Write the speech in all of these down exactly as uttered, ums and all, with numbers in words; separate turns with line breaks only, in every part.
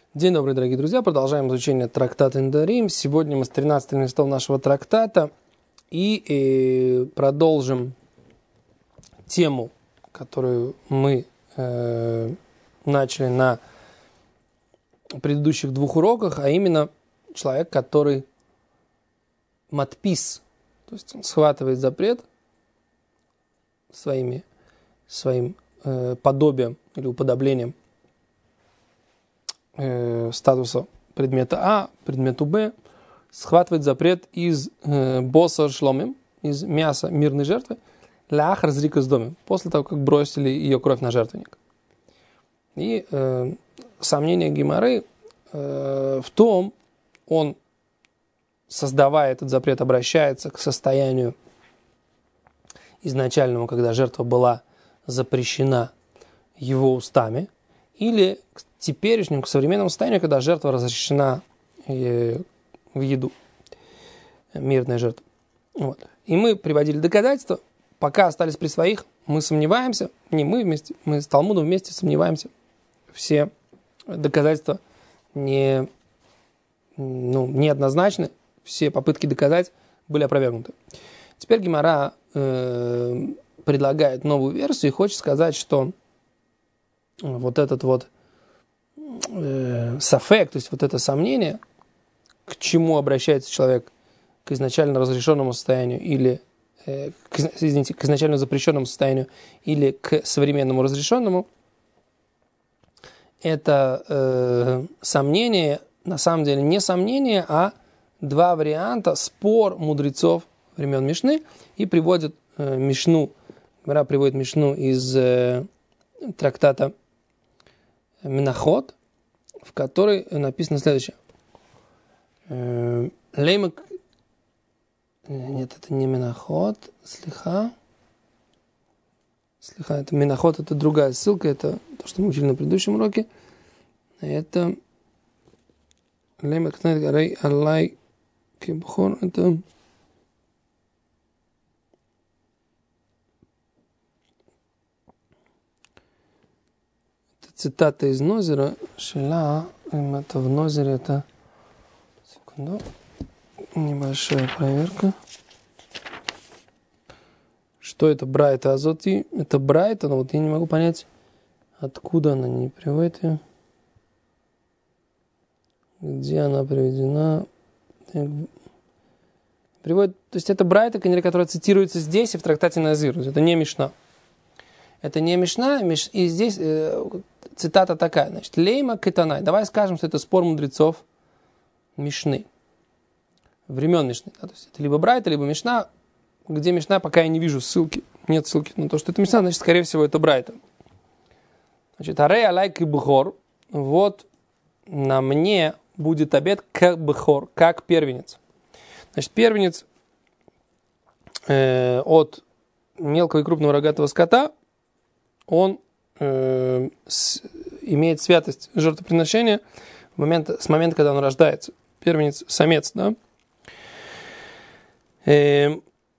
День добрый, дорогие друзья. Продолжаем изучение трактата Недарим. Сегодня мы с тринадцатым листом нашего трактата и э, продолжим тему, которую мы э, начали на предыдущих двух уроках, а именно человек, который матпис, то есть он схватывает запрет своими, своим э, подобием или уподоблением статуса предмета А, предмету Б, схватывает запрет из э, босса шломим, из мяса мирной жертвы, лях разрика с домом, после того, как бросили ее кровь на жертвенник. И э, сомнение Гемары э, в том, он, создавая этот запрет, обращается к состоянию изначальному, когда жертва была запрещена его устами, или к теперешнему, к современному состоянию, когда жертва разрешена в еду, мирная жертва. Вот. И мы приводили доказательства, пока остались при своих, мы сомневаемся, не мы вместе, мы с Талмудом вместе сомневаемся, все доказательства не, ну, неоднозначны, все попытки доказать были опровергнуты. Теперь Гемара э, предлагает новую версию и хочет сказать, что вот этот вот э, сафек, то есть вот это сомнение, к чему обращается человек, к изначально разрешенному состоянию или, э, к, извините, к изначально запрещенному состоянию или к современному разрешенному, это э, сомнение, на самом деле не сомнение, а два варианта, спор мудрецов времен Мишны, и приводит э, Мишну, Гемара приводит Мишну из э, трактата Менахот, в которой написано следующее. Леймак... Нет, это не Менахот. Слиха. Слиха, это Менахот, это другая ссылка, это то, что мы учили на предыдущем уроке. Это Леймак Рей Аллай Кибхор. Это цитата из Нозера, Шела, это в Нозере, это, секунду, небольшая проверка. Что это Брайта Азоти? Это Брайта, но вот я не могу понять, откуда она не приводит ее. Где она приведена? Приводит, то есть это Брайта, которая цитируется здесь и в трактате Назир, это не Мишна. Это не Мишна, и здесь э, цитата такая, значит, лейма китанай. Давай скажем, что это спор мудрецов Мишны, времен Мишны. Да? То есть это либо Брайта, либо Мишна. Где Мишна, пока я не вижу ссылки. Нет ссылки на то, что это Мишна, значит, скорее всего, это Брайта. Значит, арей алайк и бхор. Вот на мне будет обет как бхор, как первенец. Значит, первенец э, от мелкого и крупного рогатого скота, он э, с, имеет святость жертвоприношения в момент, с момента, когда он рождается. Первенец, самец, да. Э,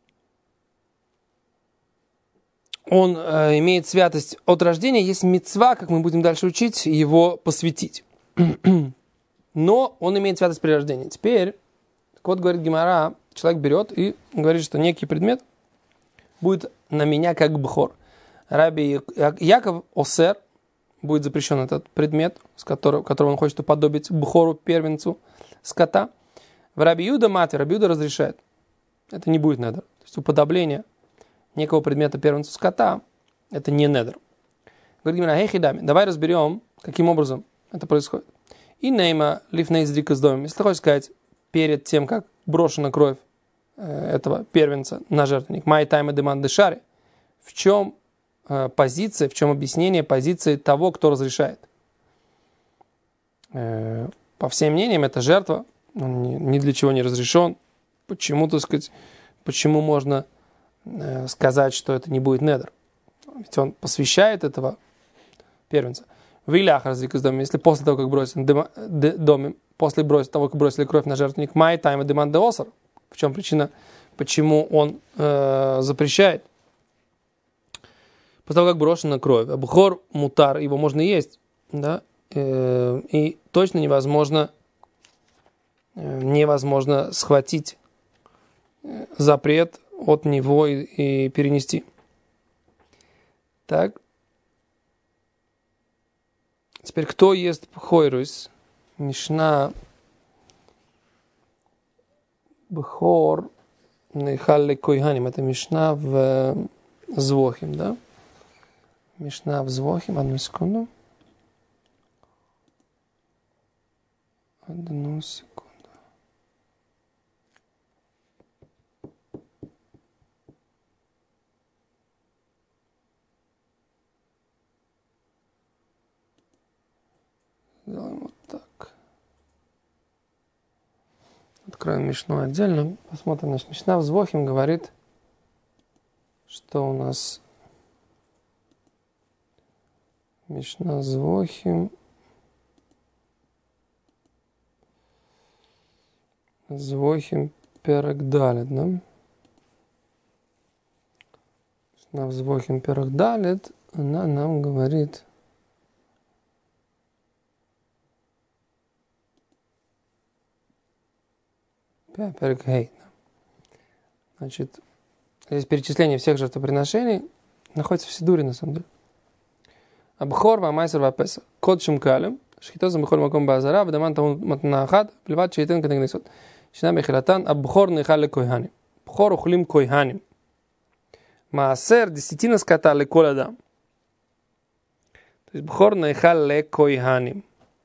он э, имеет святость от рождения. Есть мицва, как мы будем дальше учить, его посвятить. Но он имеет святость при рождении. Теперь, так вот, говорит Гемара, человек берет и говорит, что некий предмет будет на меня как бхор. Раби Яков Осер, будет запрещен этот предмет, с которого, которого он хочет уподобить бхору, первенцу скота. В Раби Юда Мати, Раби Юда разрешает. Это не будет недер. То есть уподобление некого предмета первенцу скота, это не недер. Говорит Гемара, хейхидами, давай разберем, каким образом это происходит. И нейма лифнейз рика с домом. Если ты хочешь сказать, перед тем, как брошена кровь э, этого первенца на жертвенник, май тайма деман дешари, в чем позиция, в чем объяснение позиции того, кто разрешает. По всем мнениям, это жертва, он ни для чего не разрешен. Почему, так сказать, почему можно сказать, что это не будет недер? Ведь он посвящает этого первенца. В илях разрик из дома, если после того, как бросили доме, после того, как бросили кровь на жертвенник, май тайма деман де осар. В чем причина, почему он э, запрещает? После того, как брошена кровь. Бхор мутар, его можно есть, да? э, и точно невозможно, э, невозможно схватить запрет от него и, и перенести. Так. Теперь, кто ест пхойрус? Мишна Бхор Нейхалли Койханим. Это Мишна в Звохим, да? Мишна в Звохим. Одну секунду. Одну секунду. Сделаем вот так. Откроем Мишну отдельно. Посмотрим. Значит, Мишна в Звохим говорит, что у нас Мишна Звохим. Звохим перек далет, да? Мишна в Звохим перек далет, она нам говорит... Перек гей. Значит, здесь перечисление всех жертвоприношений находится в Сидуре, на самом деле. Абхор ва майсер ва песа. Код шимкалем. Шхитозам бхор маком базара. Вдаман тамун матнахат. Плеват шейтен категнесот. Шина мехилатан. Абхор нехал лекойханим. Бхор ухлим койханим. Маасер десятина скота лекол адам. То есть бхор нехал лекойханим.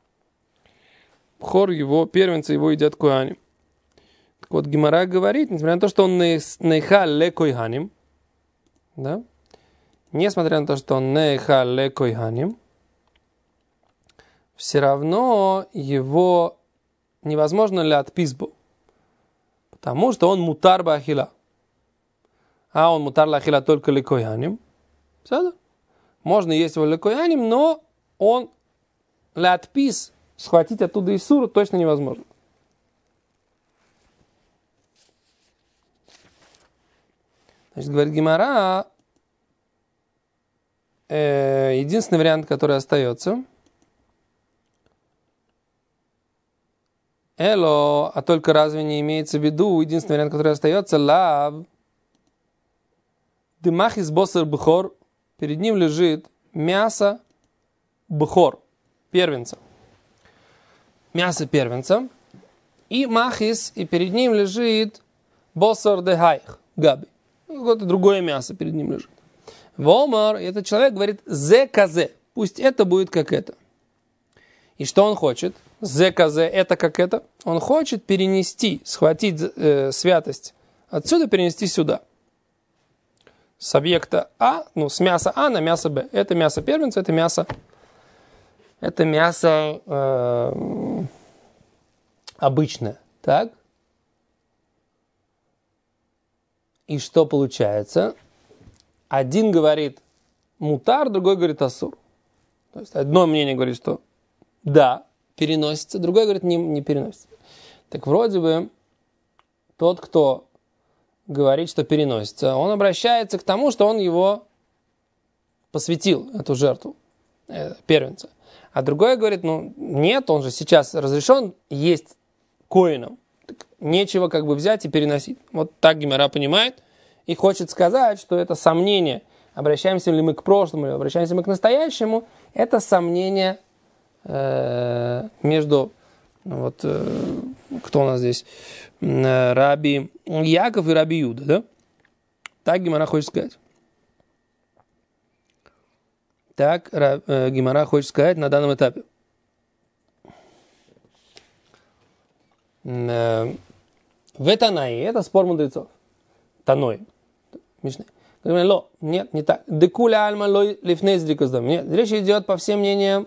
Бхор его, первенцы его едят койханим. Вот Гемара говорит, несмотря на то, что он нейхал ле койханим, да, несмотря на то, что он нейхал ле койханим, все равно его невозможно ли отписбу, потому что он мутар бахила, а он мутар лахила только ле койханим, можно есть его ле койханим, но он ле отпис схватить оттуда исуру точно невозможно. Значит, говорит Гемара, э, единственный вариант, который остается, эло, а только разве не имеется в виду, единственный вариант, который остается, лав, дымахис босер бхор, перед ним лежит мясо бхор, первенца. Мясо первенца. И махис, и перед ним лежит босер де хайх, габи. Какое-то другое мясо перед ним лежит. Вомар, и этот человек говорит, зе казе, пусть это будет как это. И что он хочет? Зе казе, это как это. Он хочет перенести, схватить э, святость отсюда, перенести сюда. С объекта А, ну, с мяса А на мясо Б. Это мясо первенца, это мясо, это мясо э, обычное. Так? И что получается? Один говорит мутар, другой говорит асур. То есть одно мнение говорит, что да, переносится, другой говорит, не, не переносится. Так вроде бы тот, кто говорит, что переносится, он обращается к тому, что он его посвятил, эту жертву, э, первенца. А другой говорит, ну нет, он же сейчас разрешен есть коином. Нечего как бы взять и переносить. Вот так Гемара понимает и хочет сказать, что это сомнение, обращаемся ли мы к прошлому, или обращаемся мы к настоящему, это сомнение э, между, вот, э, кто у нас здесь, э, Раби Яков и Раби Юда, да? Так Гемара хочет сказать. Так э, Гемара хочет сказать на данном этапе. Э, В Танаи, это спор мудрецов. Таной. Мишна. Ло, нет, не так. Декуля альма лой лифнейс дрикоздом. Нет, речь идет по всем мнениям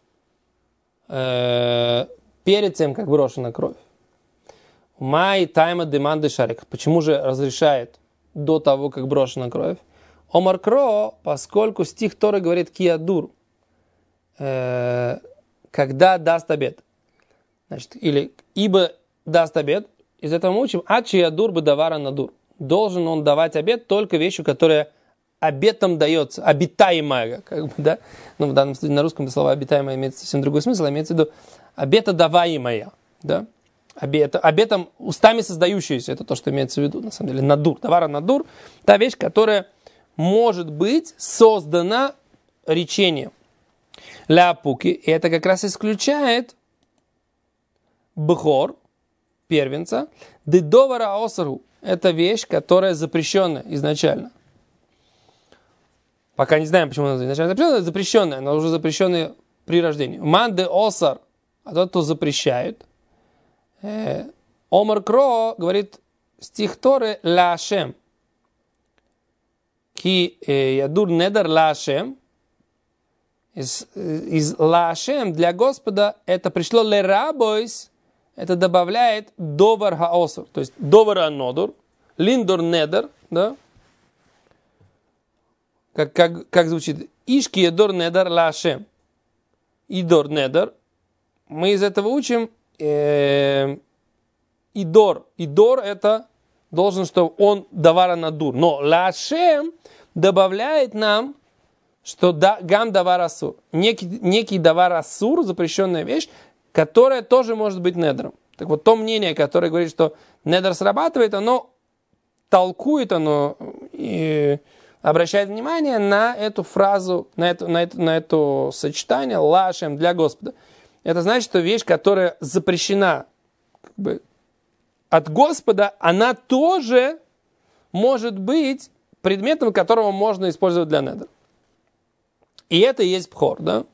э, перед тем, как брошена кровь. Май тайма деманды шарик. Почему же разрешает до того, как брошена кровь? Омар Кро, поскольку стих Торы говорит киадур, э, когда даст обет. Значит, или ибо даст обет, из этого мы учим, а чиядур бы давара надур. Должен он давать обет только вещью, которая обетом дается, обитаемое, как бы, да? Ну, в данном случае на русском слово обитаемое имеет совсем другой смысл, а имеется в виду обетодаваемое, да? Обет, обетом устами создающееся, это то, что имеется в виду, на самом деле, надур. Тавара надур, та вещь, которая может быть создана речением. Ляпуки, и это как раз исключает бхор, первенца, дедовара осару, это вещь, которая запрещенная изначально. Пока не знаем, почему она изначально запрещенная, запрещенная, она уже запрещенная при рождении. Ман де осар, а тот, кто запрещает. Омар Кро говорит стих Торы ла Ашем. Ки ядур недер ла Ашем. Из, из ла Ашем для Господа это пришло ле рабойс. Это добавляет довар хаосур. То есть довар анодур. Линдор недер. Да? Как, как, как звучит? Ишки ядор недер ла Ашем. Идор недер. Мы из этого учим э, идор. Идор это должен, что он давара надур. Но ла Ашем добавляет нам, что да, гам давар асур. Некий, некий давар асур, запрещенная вещь, которая тоже может быть недером. Так вот, то мнение, которое говорит, что недер срабатывает, оно толкует, оно и обращает внимание на эту фразу, на это, на это, на это сочетание ла Ашем для Господа. Это значит, что вещь, которая запрещена как бы, от Господа, она тоже может быть предметом, которого можно использовать для недера. И это и есть бхор, да?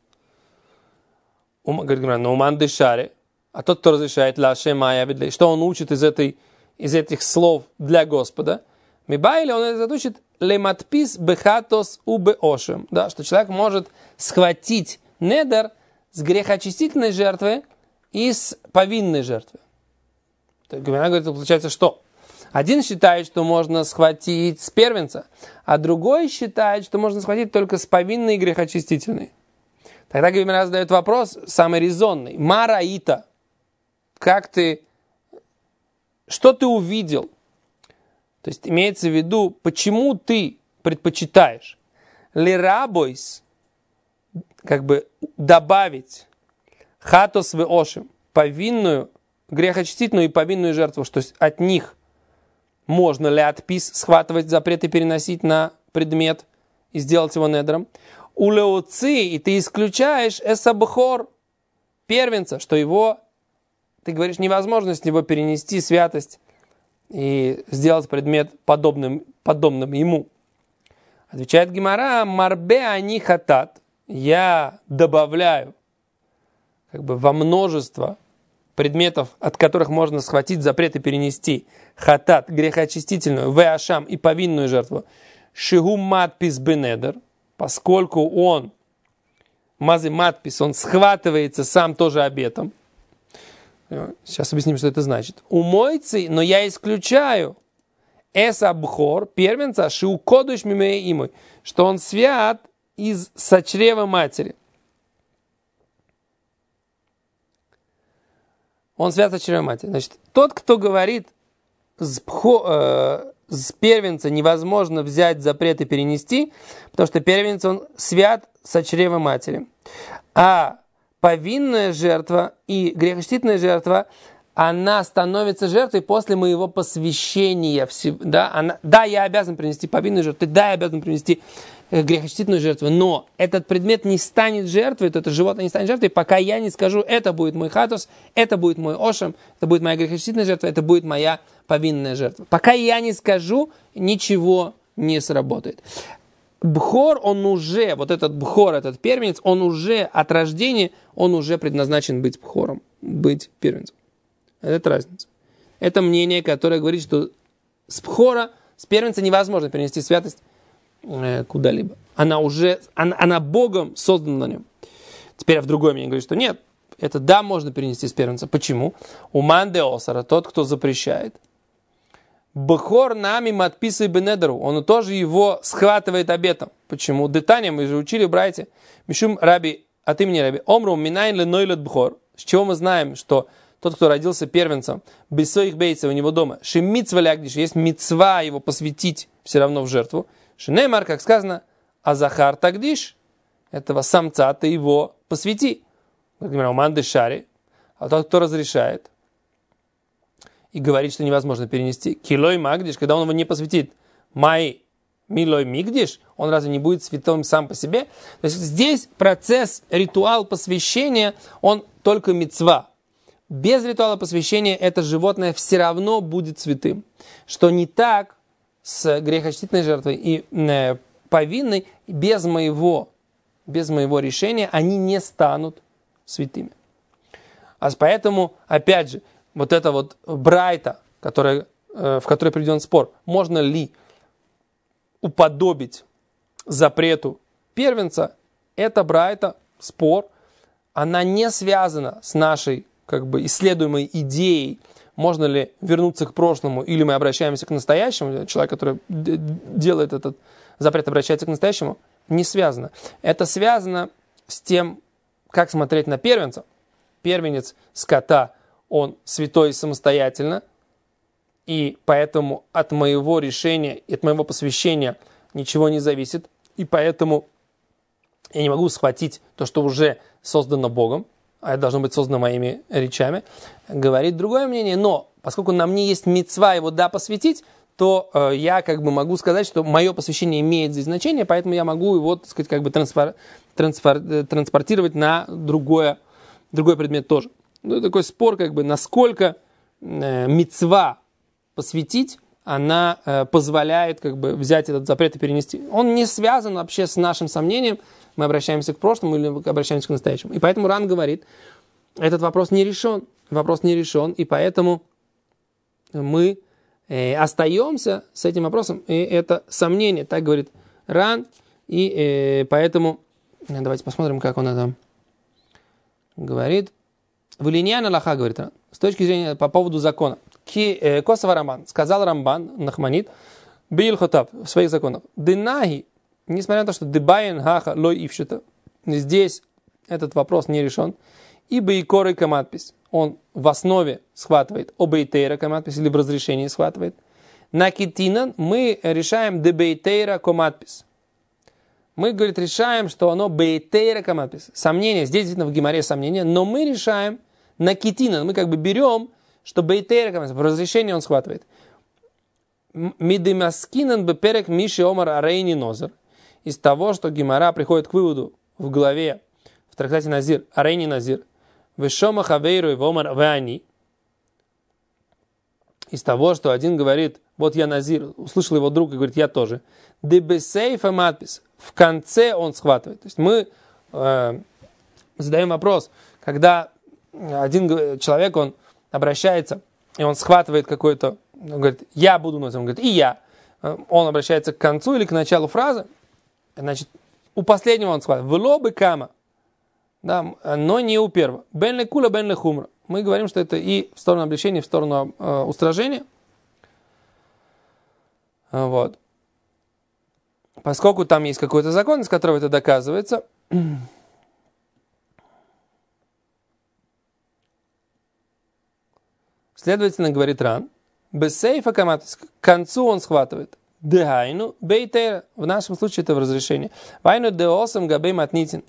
Говорит, ну, уман дешаре, а тот, кто разрешает ла Ашем майя ведлей, что он учит из, этой, из этих слов для Господа, мибайли, он это учит лематпис бехатос убеошем, да, что человек может схватить недер с грехоочистительной жертвы и с повинной жертвы. Она говорит, получается, что? Один считает, что можно схватить с первенца, а другой считает, что можно схватить только с повинной и грехоочистительной. Тогда Гемара задает вопрос, самый резонный. Мараита, как ты, что ты увидел? То есть имеется в виду, почему ты предпочитаешь лирабойс, как бы добавить хатос веошим, повинную, грехочистительную и повинную жертву, что от них можно ли отпис схватывать запрет и переносить на предмет и сделать его недером. Улеоци, и ты исключаешь эсабхор, первенца, что его, ты говоришь, невозможно с него перенести святость и сделать предмет подобным, подобным ему. Отвечает Гемара, марбе они хатат, я добавляю как бы во множество предметов, от которых можно схватить запрет и перенести хатат, грехоочистительную, веашам и повинную жертву, шигу матпис бенедер, поскольку он, мазы матпис, он схватывается сам тоже обетом. Сейчас объясним, что это значит. Умойцы, но я исключаю эса бхор, первенца, шиу кодуш мимей имой, что он свят из сочрева матери. Он свят от чрева матери. Значит, тот, кто говорит, с, пхо, э, с первенца невозможно взять запрет и перенести, потому что первенец, он свят со чрева матери. А повинная жертва и грехочистительная жертва, она становится жертвой после моего посвящения. Да, она, да, я обязан принести повинную жертву, да, я обязан принести грехочистительную жертву, но этот предмет не станет жертвой, то это животное не станет жертвой, пока я не скажу, это будет мой хатус, это будет мой ошем, это будет моя грехочистительная жертва, это будет моя повинная жертва. Пока я не скажу, ничего не сработает. Бхор, он уже, вот этот бхор, этот первенец, он уже от рождения, он уже предназначен быть бхором, быть первенцем. Это разница. Это мнение, которое говорит, что с бхора, с первенца невозможно перенести святость куда-либо. Она уже, она, она Богом создана на нем. Теперь в другой мнение говорит, что нет, это да, можно перенести с первенца. Почему? Уман де осара, тот, кто запрещает. Бхор нами матписай бенедеру, он тоже его схватывает обетом. Почему? Детания мы же учили, братья. Мишум раби, от имени раби, омру минайн ленойлет бхор. С чего мы знаем, что тот, кто родился первенцем, без своих бейцев у него дома, шемицва лягдиш, есть мицва его посвятить все равно в жертву. Шинеймар, как сказано, Азахар Тагдиш, этого самца ты его посвяти. Уманды шари, а тот, кто разрешает и говорит, что невозможно перенести. Килой магдиш, когда он его не посвятит. Май милой мигдиш, он разве не будет святым сам по себе? То есть здесь процесс, ритуал посвящения, он только мицва. Без ритуала посвящения это животное все равно будет святым. Что не так с грехочистительной жертвой и э, повинной, без моего, без моего решения они не станут святыми. А поэтому, опять же, вот это вот брайта, которая, э, в которой приведен спор, можно ли уподобить запрету первенца, это брайта, спор, она не связана с нашей как бы исследуемой идеей, можно ли вернуться к прошлому, или мы обращаемся к настоящему. Человек, который делает этот запрет, обращается к настоящему, не связано. Это связано с тем, как смотреть на первенца. Первенец скота, он святой самостоятельно, и поэтому от моего решения, от моего посвящения ничего не зависит, и поэтому я не могу схватить то, что уже создано Богом, а это должно быть создано моими речами, говорит другое мнение. Но поскольку на мне есть мицва его да посвятить, то э, я как бы могу сказать, что мое посвящение имеет здесь значение, поэтому я могу его, так сказать, как бы транспор, транспор, транспортировать на другое, другой предмет тоже. Ну, такой спор, как бы, насколько э, мицва посвятить, она э, позволяет как бы взять этот запрет и перенести. Он не связан вообще с нашим сомнением, мы обращаемся к прошлому или обращаемся к настоящему. И поэтому Ран говорит, этот вопрос не решен, вопрос не решен, и поэтому мы э, остаемся с этим вопросом, и это сомнение, так говорит Ран, и э, поэтому, давайте посмотрим, как он это говорит. Валиньян Аллаха, говорит Ран, с точки зрения по поводу закона. Ки Косова Рамбан, сказал Рамбан, Нахманит, Бил Хотаб в своих законах. Динаги, несмотря на то, что Дебайен Хаха Лой Ившита, здесь этот вопрос не решен, ибо и коры камадпис, он в основе схватывает обейтейра камадпис, или в разрешении схватывает. На китинан мы решаем дебейтейра камадпис. Мы, говорит, решаем, что оно бейтейра камадпис. Сомнение, здесь действительно в гемаре сомнение, но мы решаем на китинан, мы как бы берем, что бейтейра камадпис, в разрешении он схватывает. Мидимаскинан беперек миши омар арейни нозер. Из того, что гемара приходит к выводу в главе, в трактате Назир, арейни назир, вешома хавейру и вомар веани. Из того, что один говорит, вот я назир, услышал его друг и говорит, я тоже. Дебесейфа матпис. В конце он схватывает. То есть мы э, задаем вопрос, когда один человек, он обращается, и он схватывает какой-то, он говорит, я буду носить, он говорит, и я. Он обращается к концу или к началу фразы, значит, у последнего он схватывает. Вло бы кама, да, но не у первого. Бен ле кула, бен ле хумра. Мы говорим, что это и в сторону облегчения, и в сторону э, устражения. Вот. Поскольку там есть какой-то закон, из которого это доказывается, следовательно, говорит Ран, бесейфа камат, к концу он схватывает. Дехайну бейтера, в нашем случае это в разрешении. Вайну деосам габей матнитин.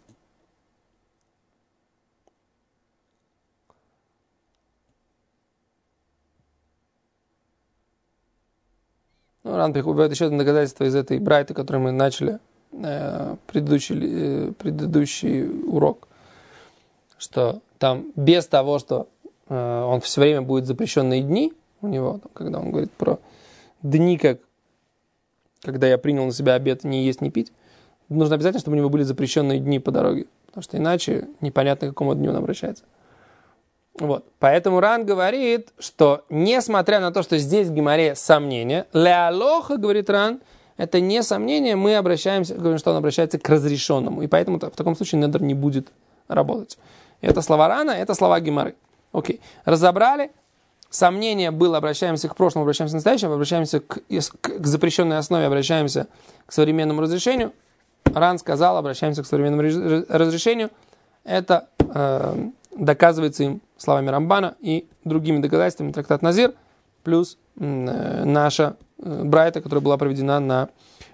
Ну, Ран приходит еще одно доказательство из этой брайты, которую мы начали э, предыдущий, э, предыдущий урок, что там без того, что э, он все время будет запрещенные дни у него, там, когда он говорит про дни, как когда я принял на себя обет не есть, не пить, нужно обязательно, чтобы у него были запрещенные дни по дороге, потому что иначе непонятно, к какому дню он обращается. Вот. Поэтому Ран говорит, что несмотря на то, что здесь в гемаре сомнение, леалоха, говорит Ран, это не сомнение, мы обращаемся, говорим, что он обращается к разрешенному. И поэтому в таком случае недр не будет работать. Это слова Рана, это слова гемары. Окей. Разобрали. Сомнение было, обращаемся к прошлому, обращаемся к настоящему, обращаемся к, к, к запрещенной основе, обращаемся к современному разрешению. Ран сказал, обращаемся к современному разрешению. Это э, доказывается им словами Рамбана и другими доказательствами, трактат Назир, плюс э, наша э, брайта, которая была проведена на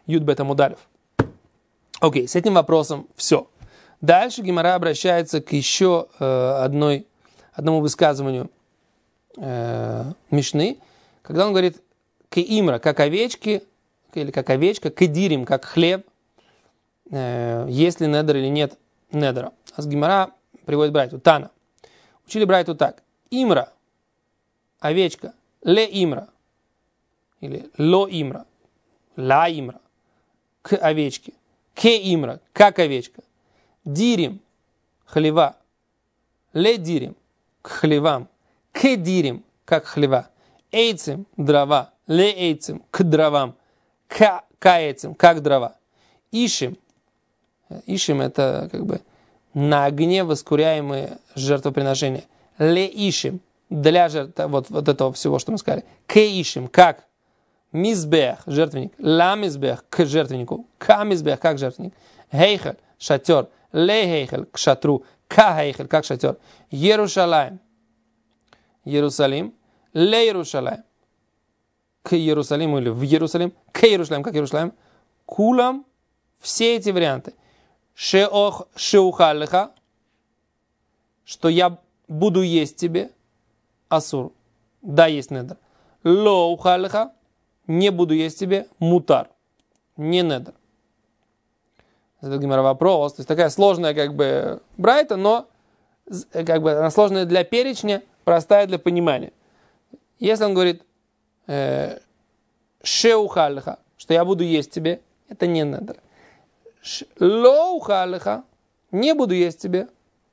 Юд-бет Амуд-алев. Окей, с этим вопросом все. Дальше Гемара обращается к еще э, одной, одному высказыванию э, Мишны, когда он говорит «кеимра», как овечки, или как овечка, «кедирим», как хлеб, э, есть ли недер или нет недера. А с Гемара приводит брайту Тана. Учили брайту так. Имра, овечка, ле имра, или ло имра, ла имра, к овечке, ке имра, как овечка, дирим, хлева, ле дирим, к хлевам, ке дирим, как хлева, эйцем, дрова, ле эйцем, к дровам, ка, ка эйцем, как дрова, ишим, ишим это как бы на огне воскуряемые жертвоприношения, ле ишим, для жертв, вот, вот этого всего, что мы сказали, ке ишим, как мизбех, жертвенник, ла мизбех, к жертвеннику, ка мизбех, как жертвенник, хейхель, шатер, ле хейхель, к шатру, ка хейхель, как шатер, Иерушалаем, Иерусалим, ле Иерушалаем, к Иерусалиму или в Иерусалим, к Иерусалим, как Иерусалим, кулам, все эти варианты, шеох шеухаллеха, что я буду есть тебе, асур, да, есть недер, ло ухаллеха, не буду есть тебе, мутар, не недер. Это Гемара вопрос, то есть такая сложная как бы брайта, но как бы она сложная для перечня, простая для понимания. Если он говорит э, шеухаллеха, что я буду есть тебе, это не недер. Лоухаллеха, не буду есть тебе.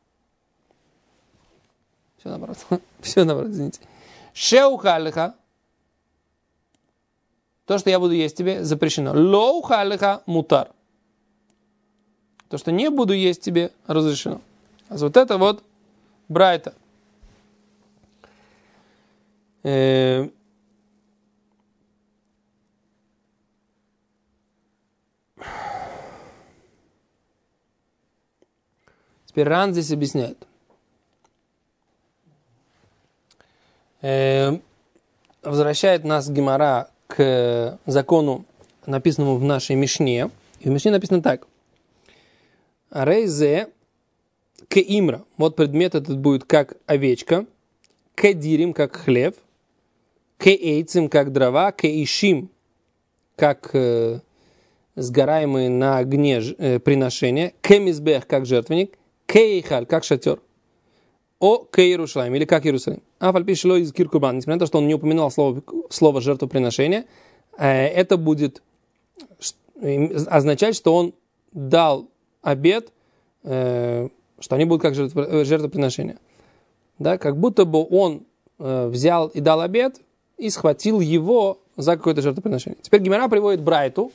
Все наоборот. Все наоборот, извините. Шеухаллеха, то, что я буду есть тебе, запрещено. Лоухаллеха мутар. То, что не буду есть тебе, разрешено. А вот это вот брайта. Э- Теперь Ран здесь объясняет. Э- возвращает нас Гемара к закону, написанному в нашей Мишне. И в Мишне написано так. Рейзе к имра. Вот предмет этот будет как овечка. К дирим, как хлеб. К эйцим, как дрова. К ишим, как э, сгораемые на огне э, приношения. К мизбех, как жертвенник. К эйхаль, как шатер. О к Иерусалим, или как Иерусалим. А фальпишло из киркурбан. Несмотря на то, что он не упоминал слово, слово жертвоприношения, э, это будет означать, что он дал обет, э, что они будут как жертвоприношения. Да, как будто бы он э, взял и дал обет и схватил его за какое-то жертвоприношение. Теперь Гемара приводит брайту,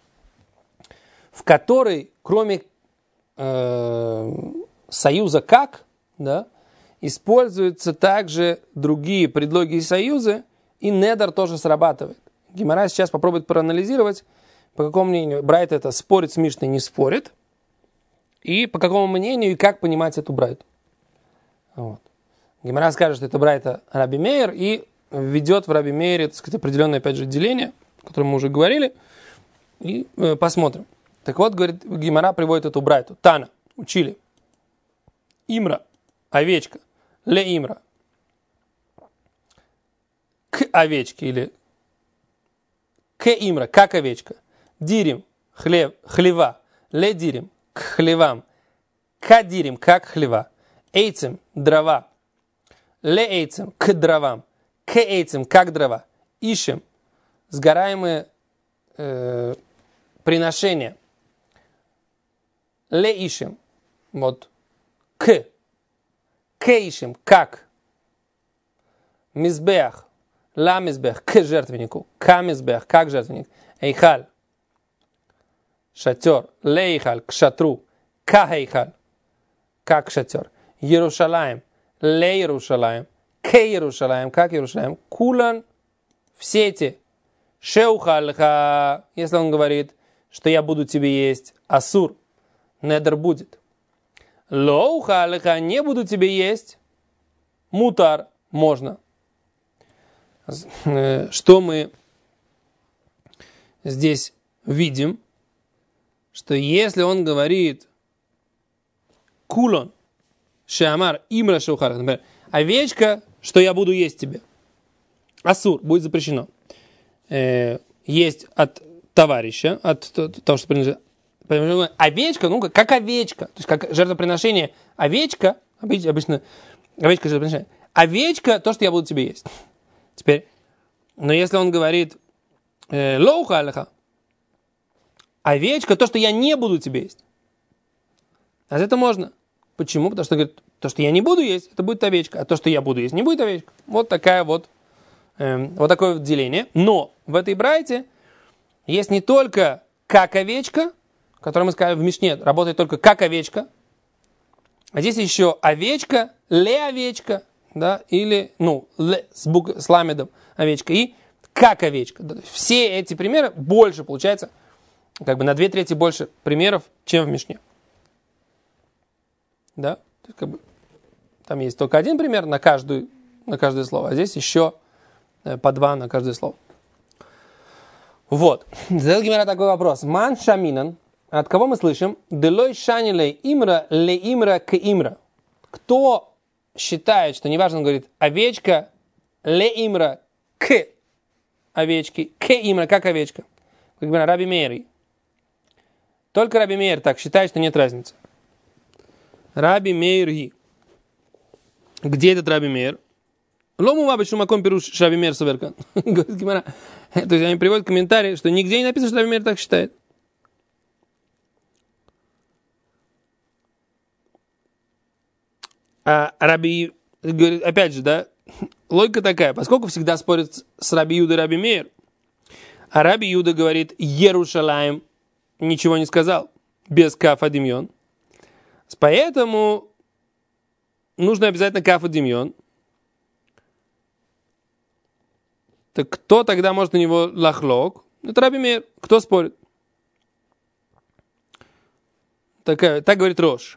в которой, кроме э, союза как, да, используются также другие предлоги и союзы, и недер тоже срабатывает. Гемара сейчас попробует проанализировать, по какому мнению брайта это спорит с Мишной, не спорит, и по какому мнению и как понимать эту брайту. Вот. Гемара скажет, что это брайта Раби Мейер, и введет в Раби Мейере, так сказать, определенное, опять же, деление, о котором мы уже говорили, и э, посмотрим. Так вот, говорит, Гемара приводит эту брайту. Тана, учили. Имра, овечка. Ле имра. К овечке или к имра, как овечка. Дирим, хлеб, хлева. Ле дирим, к хлевам. К дирим, как хлева. Эйцем, дрова. Ле эйцем, к дровам. К эйцем, как дрова. Ишем, сгораемые э, приношения. Ле ишем, вот, к. К ишем, как. Мизбех, ла мизбех, к жертвеннику. К мизбех, как жертвенник. Эйхаль, шатер. Ле эйхаль, к шатру. К эйхаль, как шатер. Иерушалаем, ле Иерушалаем. К Иерушалаем, как Иерушалаем. Кулан, все эти. Шеухальха, если он говорит, что я буду тебе есть, асур, недер будет. Лоухальха, не буду тебе есть, мутар, можно. Что мы здесь видим, что если он говорит кулон, шеамар, имра шаухар, например, овечка, что я буду есть тебе. Асур, будет запрещено. Э, есть от товарища, от того, что принадлежит. Овечка, ну, как овечка, то есть как жертвоприношение овечка, обычно овечка жертвоприношение. Овечка, то, что я буду тебе есть. Теперь, но если он говорит лоуха алиха, овечка, то, что я не буду тебе есть. А это можно. Почему? Потому что говорит, то, что я не буду есть, это будет овечка, а то, что я буду есть, не будет овечка. Вот такая вот, э, вот такое вот деление. Но в этой брайте есть не только как овечка, которую мы сказали в Мишне, работает только как овечка, а здесь еще овечка, ле овечка, да, или, ну, ле, с, бук, с ламедом овечка, и как овечка. Все эти примеры больше, получается, как бы на две трети больше примеров, чем в Мишне. Да, то есть, как бы, там есть только один пример на, каждую, на каждое слово, а здесь еще э, по два на каждое слово. Вот. Задал Гемара такой вопрос. Ман шаминан. От кого мы слышим? Делой шани ле имра ле имра к имра. Кто считает, что неважно, он говорит овечка ле имра к овечке, к имра, как овечка. Как говорит Раби Мейр. Только Раби Мейр так считает, что нет разницы. Раби Мейр. Где этот Раби Мейр? Лому вабачу маком пируш Раби Мейр соверкан. Говорит Гемара. То есть они приводят комментарий, что нигде не написано, что Раби Мейр так считает. А Раби, говорит, опять же, да, логика такая, поскольку всегда спорят с Раби Юда и Раби Мейр, а Раби Юда говорит, Иерушалаим ничего не сказал, без кафа демьон, поэтому нужно обязательно кафа демьон. Так кто тогда может на него лахлок? Это Раби Мейр. Кто спорит? Такая, так говорит Рош.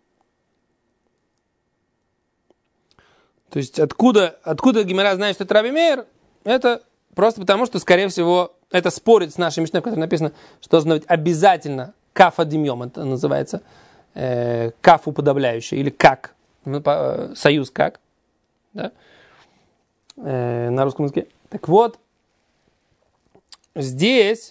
То есть откуда, откуда Гемара знает, что это Раби Мейр? Это просто потому, что, скорее всего, это спорит с нашей Мишной, в которой написано, что должно быть обязательно кафа демьем, это называется, э, каф уподобляющий, или как, э, союз как, да? э, на русском языке. Так вот, здесь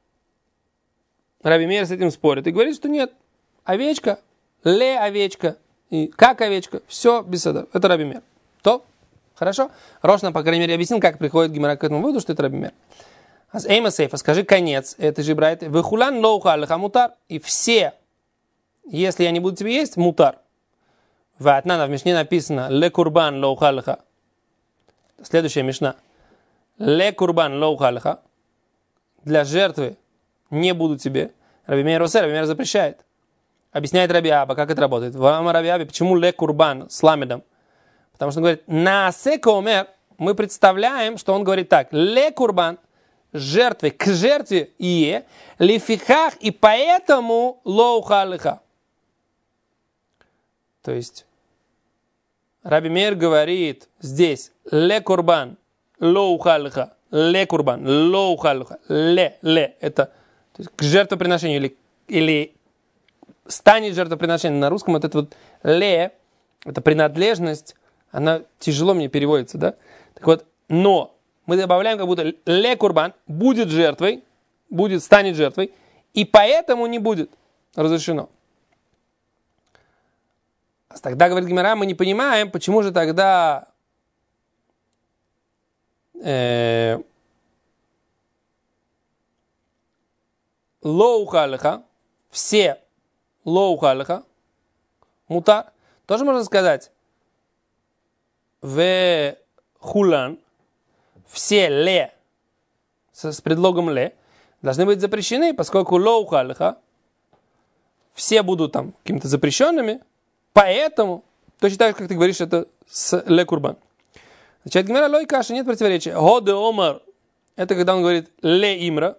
Раби Мейр с этим спорит и говорит, что нет, овечка, ле овечка, и как овечка, все без сада. Это Раби Мейр. То, хорошо? Рош нам, по крайней мере, объяснил, как приходит Гемара к этому выводу, что это Раби Мейр. Эйма сейфа, скажи конец этой же брайты. Вехулан лоуха алиха мутар. И все, если я не буду тебе есть, мутар. Ватнана в Мишне написано ле курбан лоуха алиха. Следующая Мишна. Ле курбан лоуха алиха. Для жертвы не буду тебе. Раби Мейр осер, Раби Мейр запрещает. Объясняет Раби Аба, как это работает. Вама Раби Аби, почему ле курбан с ламедом? Потому что он говорит, на секомер, мы представляем, что он говорит так, ле курбан, жертвы, к жертве ие, лифихах, и поэтому лоуха алиха. То есть, Раби Мейр говорит здесь, ле курбан, лоуха алиха, ле курбан, лоуха алиха, ле, ле, это то есть, к жертвоприношению, или, или станет жертвоприношением. На русском вот это вот ле, это принадлежность, она тяжело мне переводится, да? Так вот, но мы добавляем, как будто ле курбан будет жертвой, будет, станет жертвой, и поэтому не будет разрешено. А тогда, говорит Гемара, мы не понимаем, почему же тогда э, лоуха алиха, все лоуха алиха, мутар, тоже можно сказать, в хулан, все ле, с, с предлогом ле, должны быть запрещены, поскольку лоуха алиха, все будут там какими-то запрещенными, поэтому, точно так же, как ты говоришь, это с ле курбан. Значит, гемара лой каша, нет противоречия. Годе омар, это когда он говорит ле имра,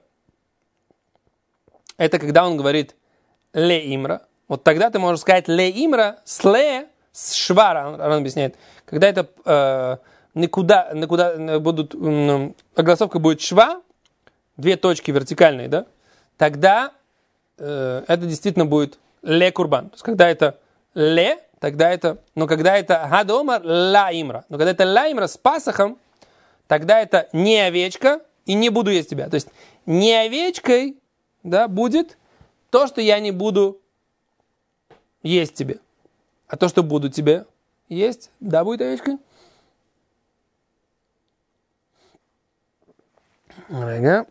это когда он говорит ле имра, вот тогда ты можешь сказать ле имра с ле, с швара, он, он объясняет, когда это э, никуда, никуда будут, э, огласовка будет шва, две точки вертикальные, да, тогда э, это действительно будет ле курбан. То есть, когда это ле, тогда это, но когда это гадомар ла имра, но когда это ла имра с пасахом, тогда это не овечка и не буду есть тебя. То есть, не овечкой, да, будет то, что я не буду есть тебе. А то, что буду тебе есть, да, будет овечкой. Ага.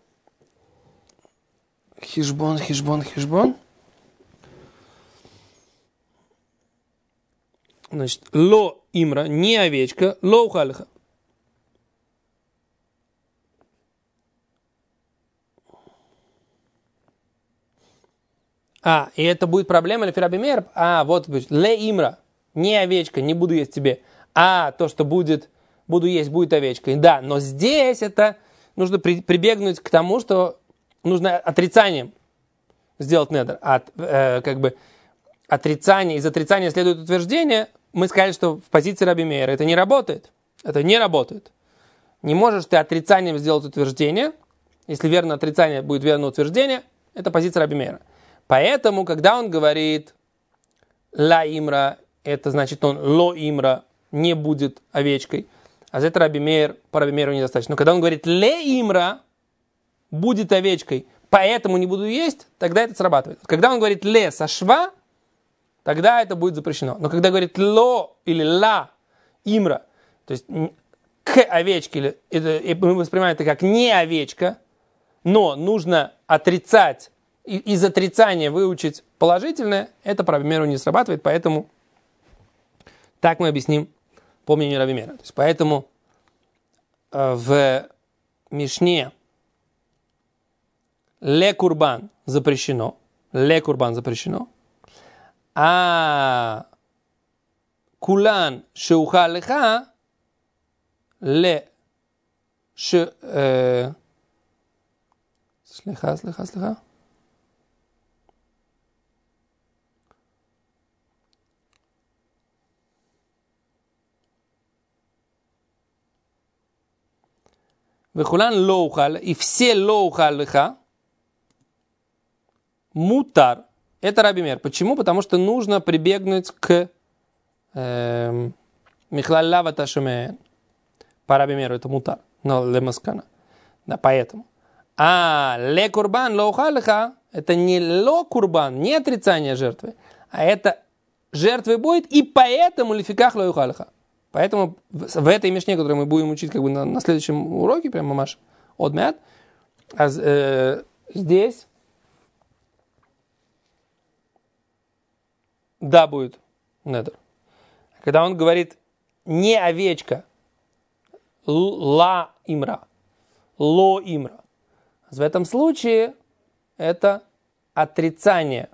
Хижбон, хижбон, хижбон. Значит, ло имра, не овечка, ло ухалиха. А, и это будет проблема Лефи Мейер. А, вот, ле имра, не овечка, не буду есть тебе. А, то, что будет, буду есть, будет овечкой. Да, но здесь это нужно при, прибегнуть к тому, что нужно отрицанием сделать недер. От, э, как бы отрицание, из отрицания следует утверждение. Мы сказали, что в позиции Раби Мейера это не работает. Это не работает. Не можешь ты отрицанием сделать утверждение. Если верно отрицание, будет верно утверждение. Это позиция Раби Мейера. Поэтому, когда он говорит ла имра, это значит он ло имра, не будет овечкой. А за это Раби Мейер, по Раби Мейеру недостаточно. Но когда он говорит ле имра, будет овечкой, поэтому не буду есть, тогда это срабатывает. Когда он говорит ле со шва, тогда это будет запрещено. Но когда говорит ло или ла имра, то есть к овечке, это, мы воспринимаем это как не овечка, но нужно отрицать, из отрицания выучить положительное, это по Раби Мейеру не срабатывает, поэтому так мы объясним по мнению Раби Мейера. То есть, поэтому э, в Мишне ле курбан запрещено, ле курбан запрещено, а кулан шеуха леха ле ше... Э, слиха, слиха, слиха. Вехулан лоухал, и все лоухал лиха, мутар, это Раби Мейер. Почему? Потому что нужно прибегнуть к михлалла ваташумен. По Раби Мейеру это мутар, но лемаскана. Да, поэтому. А ле курбан лоухал лиха, это не ло курбан, не отрицание жертвы, а это жертвы будет, и поэтому лификах лоухал лиха. Поэтому в этой мишне, которую мы будем учить как бы на, на следующем уроке, прямо мамаш одмят, а, э, здесь да будет недер. Когда он говорит не овечка, ла имра, ло имра, в этом случае это отрицание.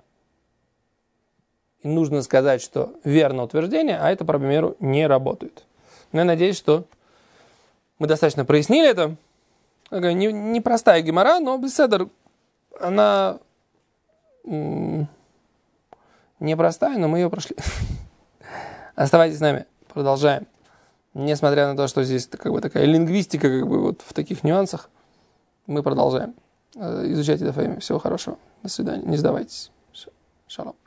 И нужно сказать, что верно утверждение, а это по Раби Мейеру не работает. Но я надеюсь, что мы достаточно прояснили это. Такая непростая гемара, но беседа, она м- непростая, но мы ее прошли. Оставайтесь с нами, продолжаем. Несмотря на то, что здесь как бы такая лингвистика как бы вот в таких нюансах, мы продолжаем. Изучайте Дафаим. Всего хорошего. До свидания. Не сдавайтесь. Шалом.